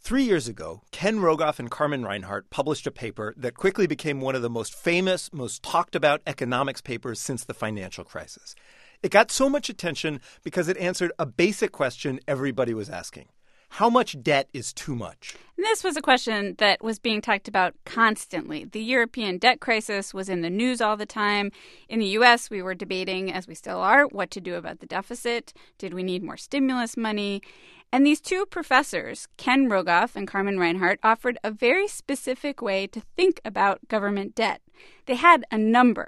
3 years ago, Ken Rogoff and Carmen Reinhart published a paper that quickly became one of the most famous, most talked about economics papers since the financial crisis. It got so much attention because it answered a basic question everybody was asking. How much debt is too much? And this was a question that was being talked about constantly. The European debt crisis was in the news all the time. In the U.S., we were debating, as we still are, what to do about the deficit. Did we need more stimulus money? And these two professors, Ken Rogoff and Carmen Reinhart, offered a very specific way to think about government debt. They had a number,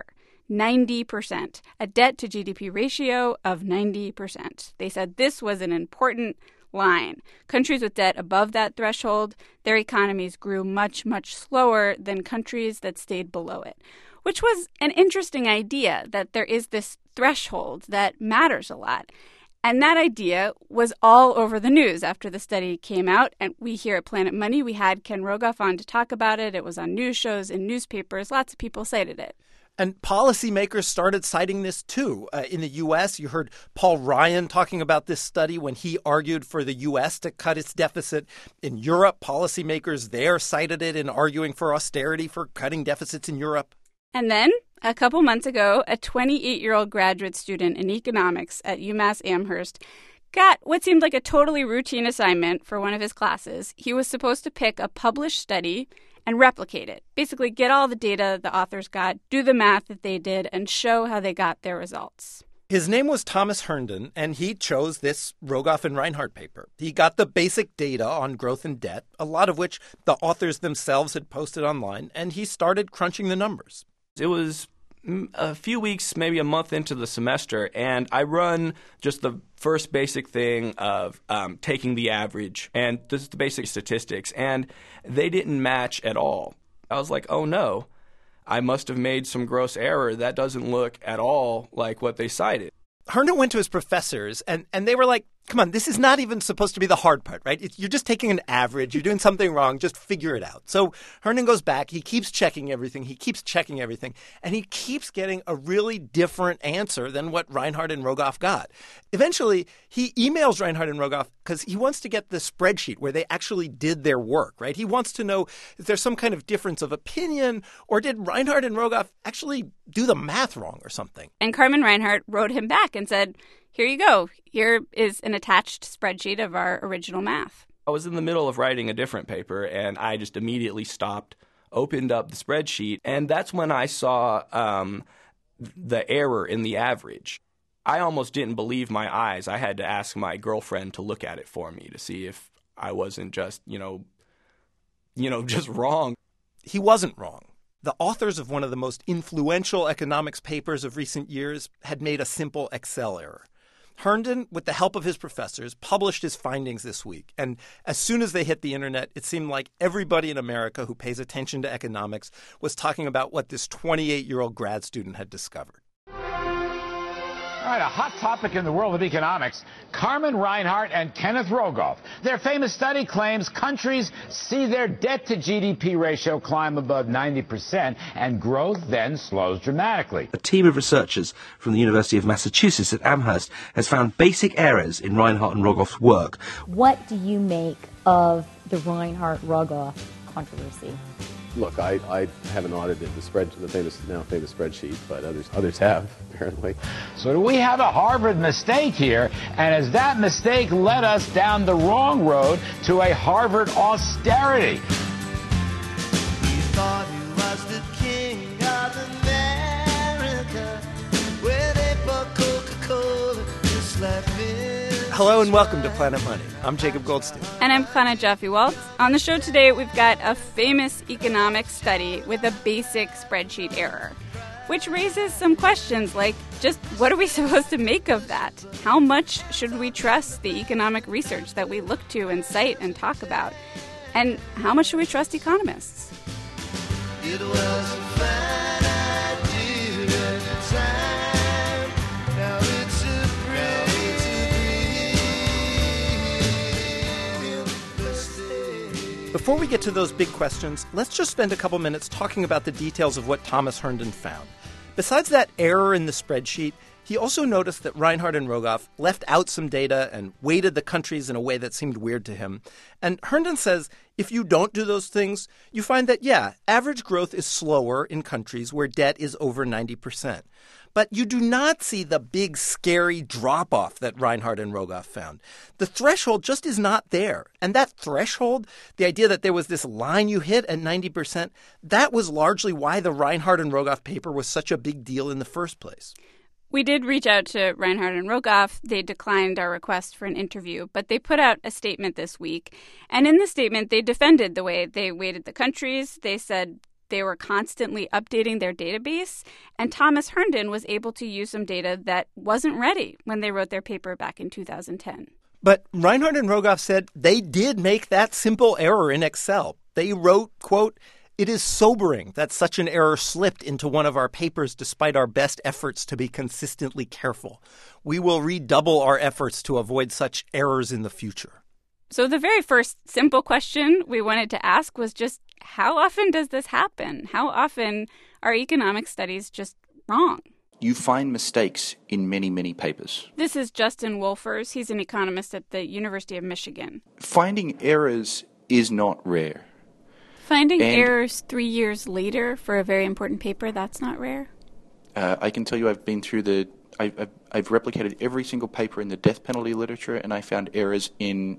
90%, a debt to GDP ratio of 90%. They said this was an important line. Countries with debt above that threshold, their economies grew much, much slower than countries that stayed below it, which was an interesting idea that there is this threshold that matters a lot. And that idea was all over the news after the study came out. And we here at Planet Money, we had Ken Rogoff on to talk about it. It was on news shows and newspapers. Lots of people cited it. And policymakers started citing this, too. In the U.S., you heard Paul Ryan talking about this study when he argued for the U.S. to cut its deficit. In Europe, policymakers there cited it in arguing for austerity, for cutting deficits in Europe. And then, a couple months ago, a 28-year-old graduate student in economics at UMass Amherst got what seemed like a totally routine assignment for one of his classes. He was supposed to pick a published study and replicate it. Basically, get all the data the authors got, do the math that they did, and show how they got their results. His name was Thomas Herndon, and he chose this Rogoff and Reinhart paper. He got the basic data on growth and debt, a lot of which the authors themselves had posted online, and he started crunching the numbers. It was a few weeks, maybe a month into the semester, and I run just the first basic thing of taking the average, and this is the basic statistics, and they didn't match at all. I was like, oh no, I must have made some gross error. That doesn't look at all like what they cited. Herndon went to his professors, and they were like, come on, this is not even supposed to be the hard part, right? You're just taking an average. You're doing something wrong. Just figure it out. So Herndon goes back. He keeps checking everything. And he keeps getting a really different answer than what Reinhart and Rogoff got. Eventually, he emails Reinhart and Rogoff because he wants to get the spreadsheet where they actually did their work, right? He wants to know if there's some kind of difference of opinion, or did Reinhart and Rogoff actually do the math wrong or something? And Carmen Reinhart wrote him back and said, here you go. Here is an attached spreadsheet of our original math. I was in the middle of writing a different paper, and I just immediately stopped, opened up the spreadsheet, and that's when I saw the error in the average. I almost didn't believe my eyes. I had to ask my girlfriend to look at it for me to see if I wasn't just, just wrong. He wasn't wrong. The authors of one of the most influential economics papers of recent years had made a simple Excel error. Herndon, with the help of his professors, published his findings this week. And as soon as they hit the internet, it seemed like everybody in America who pays attention to economics was talking about what this 28-year-old grad student had discovered. All right, a hot topic in the world of economics, Carmen Reinhart and Kenneth Rogoff. Their famous study claims countries see their debt to GDP ratio climb above 90%, and growth then slows dramatically. A team of researchers from the University of Massachusetts at Amherst has found basic errors in Reinhart and Rogoff's work. What do you make of the Reinhart-Rogoff controversy? Look, I haven't audited the famous spreadsheet, but others have, apparently. So do we have a Harvard mistake here? And has that mistake led us down the wrong road to a Harvard austerity? You thought he was the king of America, where they bought Coca-Cola just like this. Hello and welcome to Planet Money. I'm Jacob Goldstein. And I'm Chana Joffe-Walt. On the show today, we've got a famous economics study with a basic spreadsheet error, which raises some questions like, just what are we supposed to make of that? How much should we trust the economic research that we look to and cite and talk about? And how much should we trust economists? It was a fine idea at the time. Now it's a Before we get to those big questions, let's just spend a couple minutes talking about the details of what Thomas Herndon found. Besides that error in the spreadsheet, He also noticed that Reinhardt and Rogoff left out some data and weighted the countries in a way that seemed weird to him. And Herndon says if you don't do those things, you find that, yeah, average growth is slower in countries where debt is over 90%. But you do not see the big, scary drop-off that Reinhardt and Rogoff found. The threshold just is not there. And that threshold, the idea that there was this line you hit at 90%, that was largely why the Reinhardt and Rogoff paper was such a big deal in the first place. We did reach out to Reinhardt and Rogoff. They declined our request for an interview, but they put out a statement this week. And in the statement, they defended the way they weighted the countries. They said they were constantly updating their database, and Thomas Herndon was able to use some data that wasn't ready when they wrote their paper back in 2010. But Reinhardt and Rogoff said they did make that simple error in Excel. They wrote, quote, "It is sobering that such an error slipped into one of our papers despite our best efforts to be consistently careful. We will redouble our efforts to avoid such errors in the future." So the very first simple question we wanted to ask was just, how often does this happen? How often are economic studies just wrong? You find mistakes in many, many papers. This is Justin Wolfers. He's an economist at the University of Michigan. Finding errors is not rare. Finding errors 3 years later for a very important paper, that's not rare? I can tell you I've been through I've replicated every single paper in the death penalty literature, and I found errors in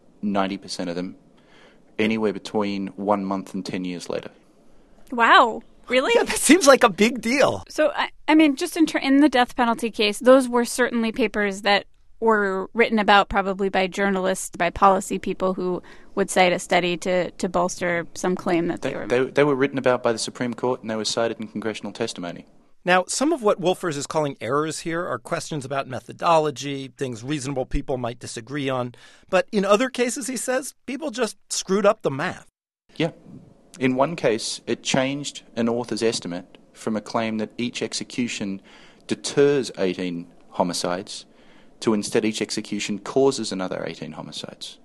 90% of them, anywhere between 1 month and 10 years later. Wow. Really? Yeah, that seems like a big deal. So, I mean, just in the death penalty case, those were certainly papers that were written about probably by journalists, by policy people who would cite a study to bolster some claim that they were written about by the Supreme Court, and they were cited in congressional testimony. Now, some of what Wolfers is calling errors here are questions about methodology, things reasonable people might disagree on. But in other cases, he says, people just screwed up the math. Yeah. In one case, it changed an author's estimate from a claim that each execution deters 18 homicides to instead each execution causes another 18 homicides.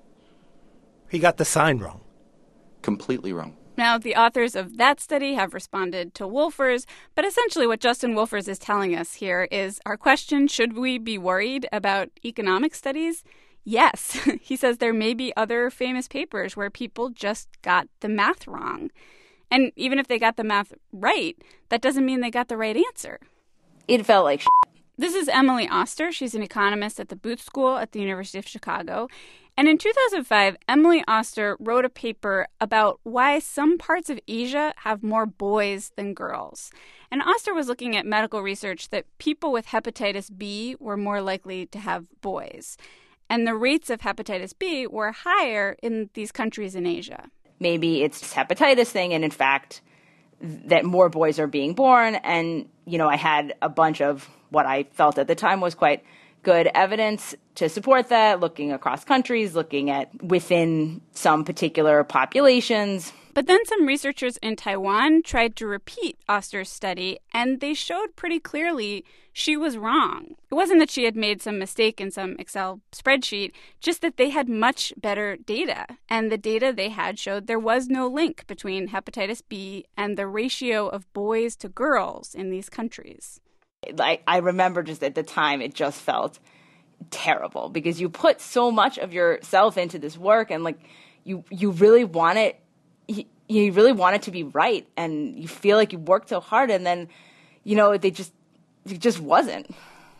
He got the sign wrong. Completely wrong. Now, the authors of that study have responded to Wolfers, but essentially what Justin Wolfers is telling us here is our question, should we be worried about economic studies? Yes. He says there may be other famous papers where people just got the math wrong. And even if they got the math right, that doesn't mean they got the right answer. It felt like shit. This is Emily Oster. She's an economist at the Booth School at the University of Chicago. And in 2005, Emily Oster wrote a paper about why some parts of Asia have more boys than girls. And Oster was looking at medical research that people with hepatitis B were more likely to have boys. And the rates of hepatitis B were higher in these countries in Asia. Maybe it's this hepatitis thing, and in fact, that more boys are being born. And, I had a bunch of what I felt at the time was quite good evidence to support that, looking across countries, looking at within some particular populations. But then some researchers in Taiwan tried to repeat Oster's study, and they showed pretty clearly she was wrong. It wasn't that she had made some mistake in some Excel spreadsheet, just that they had much better data. And the data they had showed there was no link between hepatitis B and the ratio of boys to girls in these countries. I remember just at the time, it just felt terrible because you put so much of yourself into this work, and you really want it. You really want it to be right, and you feel like you worked so hard, and then, it just wasn't.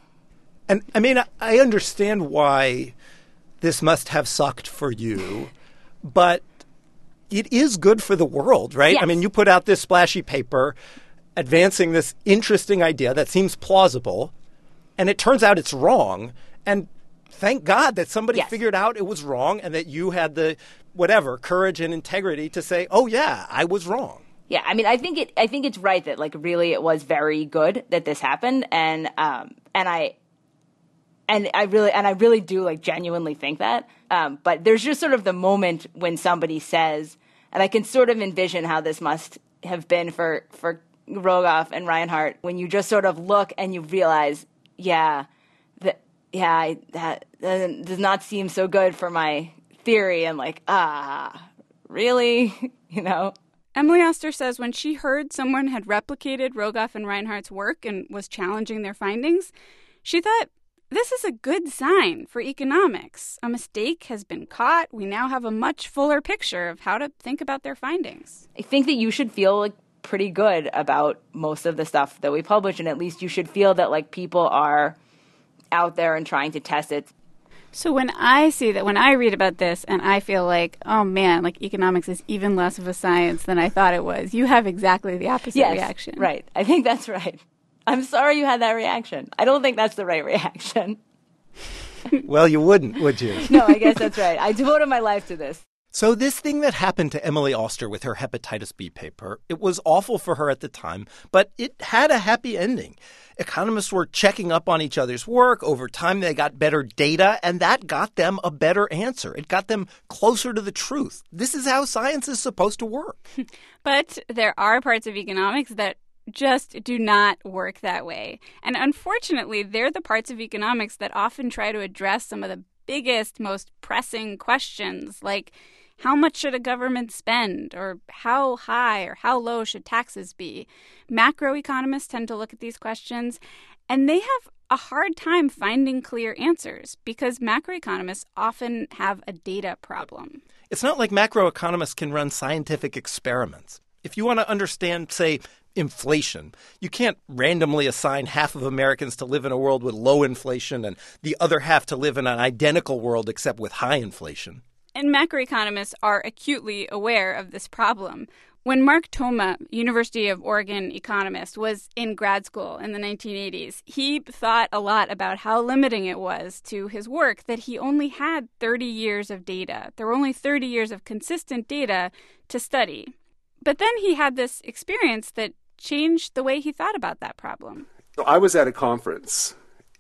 And I mean, I understand why this must have sucked for you, but it is good for the world, right? Yes. I mean, you put out this splashy paper advancing this interesting idea that seems plausible, and it turns out it's wrong. And thank God that somebody figured out it was wrong and that you had the, courage and integrity to say, oh, yeah, I was wrong. Yeah, I mean, I think it's right that really it was very good that this happened, and I really do genuinely think that. But there's just sort of the moment when somebody says, and I can sort of envision how this must have been for Rogoff and Reinhardt, when you just sort of look and you realize, that does not seem so good for my theory, and really, Emily Oster says when she heard someone had replicated Rogoff and Reinhardt's work and was challenging their findings, She thought, this is a good sign for economics. A mistake has been caught. We now have a much fuller picture of how to think about their findings. I think that you should feel like pretty good about most of the stuff that we publish, and at least you should feel that like people are out there and trying to test it. So when I see that, when I read about this and I feel like, oh man, like economics is even less of a science than I thought it was, you have exactly the opposite reaction. Right. I think that's right. I'm sorry you had that reaction. I don't think that's the right reaction. Well, you wouldn't, would you? No, I guess that's right. I devoted my life to this. So this thing that happened to Emily Oster with her hepatitis B paper, it was awful for her at the time, but it had a happy ending. Economists were checking up on each other's work. Over time, they got better data, and that got them a better answer. It got them closer to the truth. This is how science is supposed to work. But there are parts of economics that just do not work that way. And unfortunately, they're the parts of economics that often try to address some of the biggest, most pressing questions, like how much should a government spend, or how high or how low should taxes be? Macroeconomists tend to look at these questions, and they have a hard time finding clear answers because macroeconomists often have a data problem. It's not like macroeconomists can run scientific experiments. If you want to understand, say, inflation, you can't randomly assign half of Americans to live in a world with low inflation and the other half to live in an identical world except with high inflation. And macroeconomists are acutely aware of this problem. When Mark Toma, University of Oregon economist, was in grad school in the 1980s, he thought a lot about how limiting it was to his work that he only had 30 years of data. There were only 30 years of consistent data to study. But then he had this experience that changed the way he thought about that problem. I was at a conference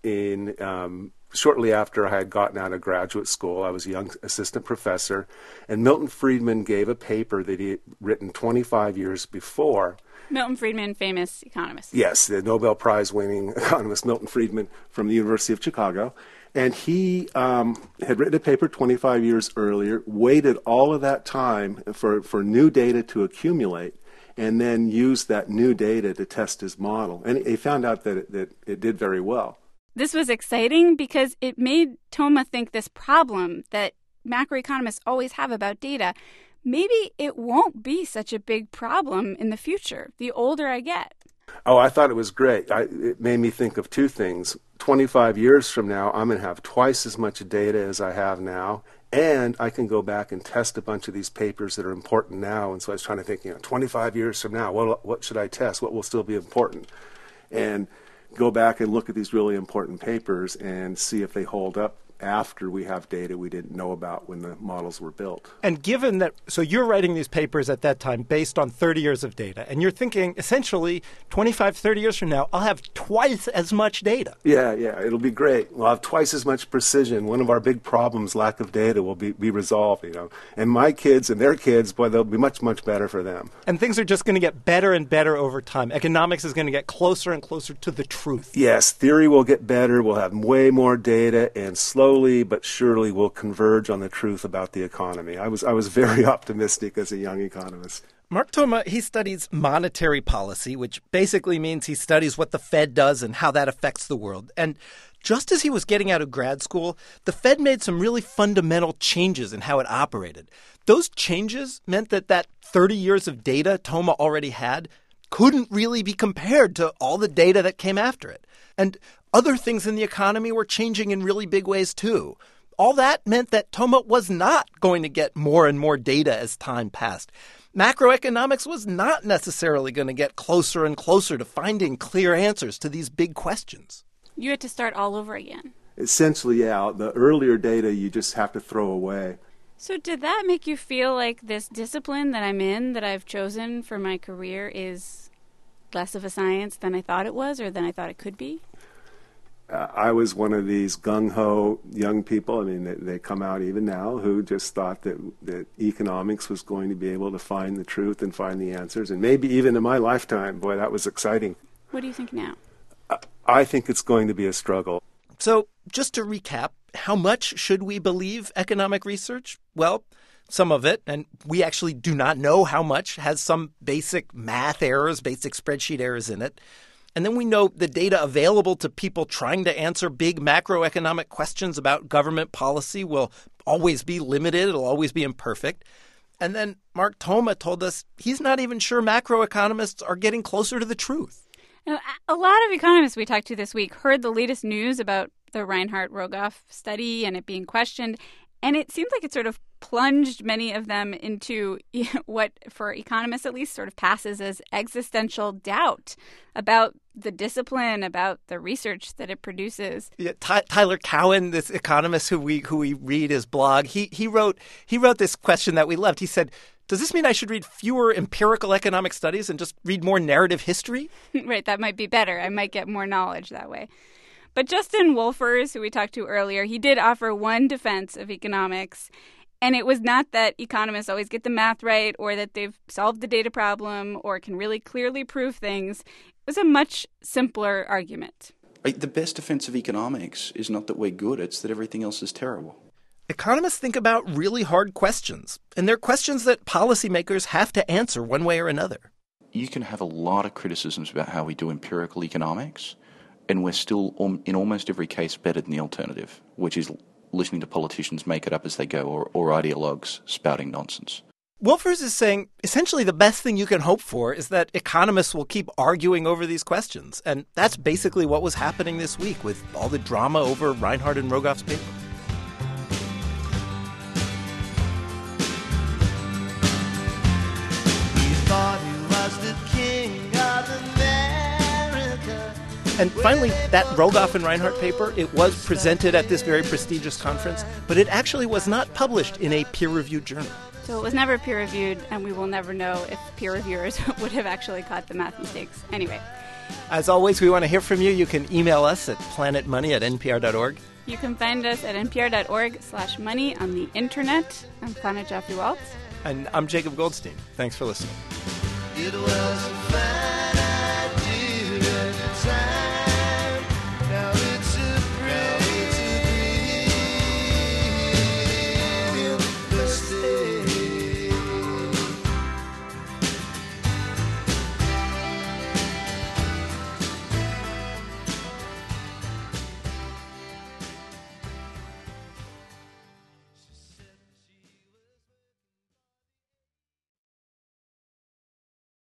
in shortly after I had gotten out of graduate school. I was a young assistant professor, and Milton Friedman gave a paper that he had written 25 years before. Milton Friedman, famous economist. Yes, the Nobel Prize-winning economist Milton Friedman from the University of Chicago. And he had written a paper 25 years earlier, waited all of that time for new data to accumulate, and then used that new data to test his model. And he found out that it did very well. This was exciting because it made Toma think this problem that macroeconomists always have about data, maybe it won't be such a big problem in the future, the older I get. Oh, I thought it was great. It made me think of two things. 25 years from now, I'm going to have twice as much data as I have now, and I can go back and test a bunch of these papers that are important now. And so I was trying to think, 25 years from now, what should I test? What will still be important? And go back and look at these really important papers and see if they hold up after we have data we didn't know about when the models were built. And given that, so you're writing these papers at that time based on 30 years of data, and you're thinking essentially 25, 30 years from now, I'll have twice as much data. Yeah, it'll be great. We'll have twice as much precision. One of our big problems, lack of data, will be resolved, And my kids and their kids, boy, they'll be much, much better for them. And things are just going to get better and better over time. Economics is going to get closer and closer to the truth. Yes, theory will get better. We'll have way more data, and slowly but surely we'll converge on the truth about the economy. I was very optimistic as a young economist. Mark Toma, he studies monetary policy, which basically means he studies what the Fed does and how that affects the world. And just as he was getting out of grad school, the Fed made some really fundamental changes in how it operated. Those changes meant that 30 years of data Toma already had couldn't really be compared to all the data that came after it. And other things in the economy were changing in really big ways, too. All that meant that Toma was not going to get more and more data as time passed. Macroeconomics was not necessarily going to get closer and closer to finding clear answers to these big questions. You had to start all over again. Essentially, yeah. The earlier data you just have to throw away. So did that make you feel like this discipline that I'm in, that I've chosen for my career, is less of a science than I thought it was or than I thought it could be? I was one of these gung-ho young people, they come out even now, who just thought that economics was going to be able to find the truth and find the answers. And maybe even in my lifetime, boy, that was exciting. What do you think now? I think it's going to be a struggle. So just to recap, how much should we believe economic research? Well, some of it, and we actually do not know how much, has some basic math errors, basic spreadsheet errors in it. And then we know the data available to people trying to answer big macroeconomic questions about government policy will always be limited. It'll always be imperfect. And then Mark Thoma told us he's not even sure macroeconomists are getting closer to the truth. Now, a lot of economists we talked to this week heard the latest news about the Reinhart-Rogoff study and it being questioned. And it seems like it sort of plunged many of them into what, for economists at least, sort of passes as existential doubt about the discipline, about the research that it produces. Yeah, Tyler Cowen, this economist who we read his blog, he wrote this question that we loved. He said, does this mean I should read fewer empirical economic studies and just read more narrative history? Right, that might be better. I might get more knowledge that way. But Justin Wolfers, who we talked to earlier, he did offer one defense of economics. And it was not that economists always get the math right or that they've solved the data problem or can really clearly prove things. It was a much simpler argument. The best defense of economics is not that we're good, it's that everything else is terrible. Economists think about really hard questions, and they're questions that policymakers have to answer one way or another. You can have a lot of criticisms about how we do empirical economics, and we're still, in almost every case, better than the alternative, which is listening to politicians make it up as they go or ideologues spouting nonsense. Wolfers is saying essentially the best thing you can hope for is that economists will keep arguing over these questions. And that's basically what was happening this week with all the drama over Reinhart and Rogoff's paper. He thought he was the king of America. And finally, that Rogoff and Reinhart paper, it was presented at this very prestigious conference, but it actually was not published in a peer-reviewed journal. So it was never peer-reviewed, and we will never know if peer reviewers would have actually caught the math mistakes. Anyway. As always, we want to hear from you. You can email us at planetmoney@npr.org. You can find us at npr.org/money on the internet. I'm Clara Jeffrey Waltz. And I'm Jacob Goldstein. Thanks for listening. It was